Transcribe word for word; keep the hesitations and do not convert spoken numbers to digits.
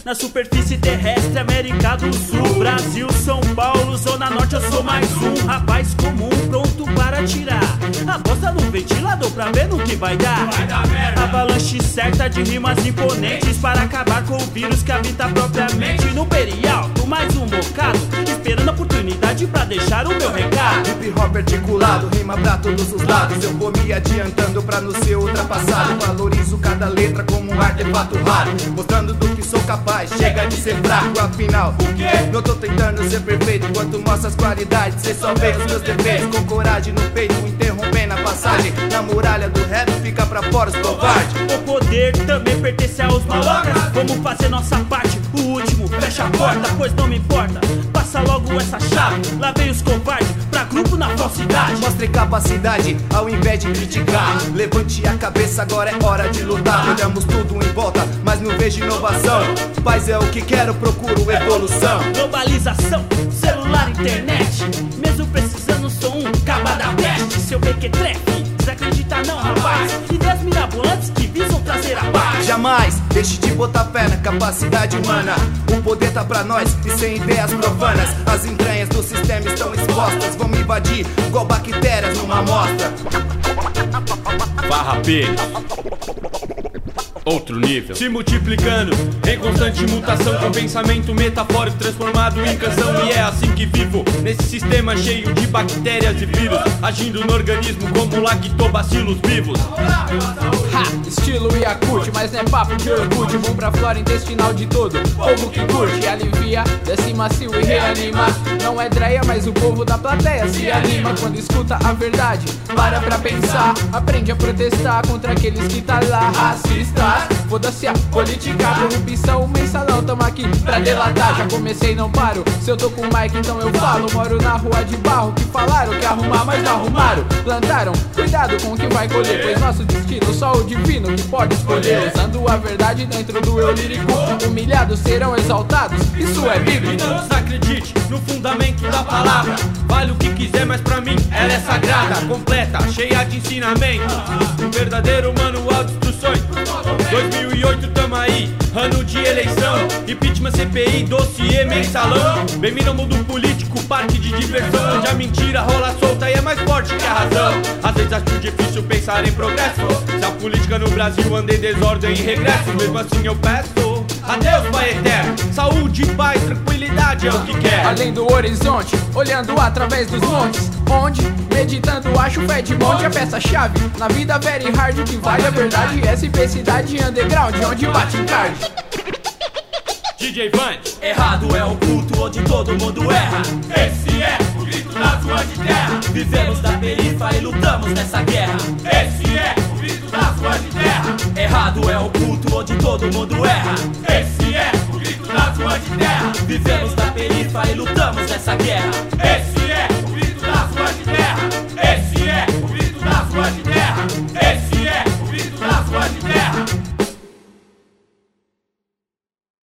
Na superfície terrestre, América do Sul, Brasil, São Paulo, Zona Norte, eu sou mais um rapaz comum, pronto para tirar a bosta no ventilador pra ver no que vai dar. Vai dar merda. Avalanche certa de rimas imponentes para acabar com o vírus que habita propriamente no perialto. Mais um bocado, esperando a oportunidade pra deixar o meu recado. Hip hop articulado, rima pra todos os lados. Eu vou me adiantando pra não ser ultrapassado. Valorizo cada letra como um artefato raro, mostrando do que sou capaz, chega de ser fraco. Afinal, O quê? não tô tentando ser perfeito, enquanto mostra as qualidades, cê só vê os meus defeitos. Com coragem no peito, interrompendo a passagem. Na muralha do rap fica pra fora os covardes. O poder também pertence aos malocas. Vamos fazer nossa parte, o último fecha a porta, pois não me importa, passa logo essa chave. Lá vem os covardes, pra grupo na falsidade. Mostre capacidade ao invés de criticar. Levante a cabeça, agora é hora de lutar. Olhamos tudo em volta, mas não vejo inovação. Paz é o que quero, procuro evolução. Globalização, celular, internet. Mesmo precisando, sou um caba da peste. Seu mequetrefe, desacredita não, rapaz. Ideias mirabolantes que visam trazer a paz. Jamais deixe de botar fé na capacidade humana. O poder tá pra nós e sem ideias profanas. As entranhas do sistema estão expostas, vão me invadir igual bactérias numa amostra. Farrapilha, outro nível, se multiplicando em constante mutação, com pensamento metafórico transformado em canção. E é assim que vivo, nesse sistema cheio de bactérias e vírus, agindo no organismo como lactobacilos vivos. Ha, estilo Yakult, mas não é papo de Orkut. Bom pra flora intestinal de todo povo que curte, alivia, desce macio e reanima. Não é dreia, mas o povo da plateia se anima quando escuta a verdade. Para pra pensar, aprende a protestar contra aqueles que tá lá racistas. Foda-se a política, corrupção, mensalão, tamo aqui pra delatar. Já comecei, não paro, se eu tô com o mic então eu falo. Moro na rua de barro, que falaram que arrumar, mas não arrumaram. Plantaram, cuidado com o que vai colher, pois nosso destino só o divino que pode escolher. Usando a verdade dentro do eu lírico, humilhados serão exaltados, isso é bíblico. Não desacredite no fundamento da palavra. Vale o que quiser, mas pra mim ela é sagrada, completa, cheia de ensinamentos. Um verdadeiro manual de instruções. dois mil e oito tamo aí, ano de eleição. Impeachment, C P I, dossiê, mensalão. Bem-vindo ao mundo político, parque de diversão, onde a mentira rola solta e é mais forte que a razão. Às vezes acho difícil pensar em progresso, se a política no Brasil anda em desordem e regresso. Mesmo assim eu peço a Deus, Pai eterno, saúde, paz, tranquilidade é o que quer. Além do horizonte, olhando através dos montes, onde, meditando, acho fé de monte. A peça-chave, na vida very hard, que vale a verdade. S P cidade underground, onde bate em card. D J Van, Errado é o culto onde todo mundo erra. esse é o grito das ruas de terra. Vivemos da perifa e lutamos nessa guerra. Esse é o grito das ruas de terra. Errado é o culto onde todo mundo erra. Esse é o grito das ruas de terra. Vivemos da perifa e lutamos nessa guerra. Esse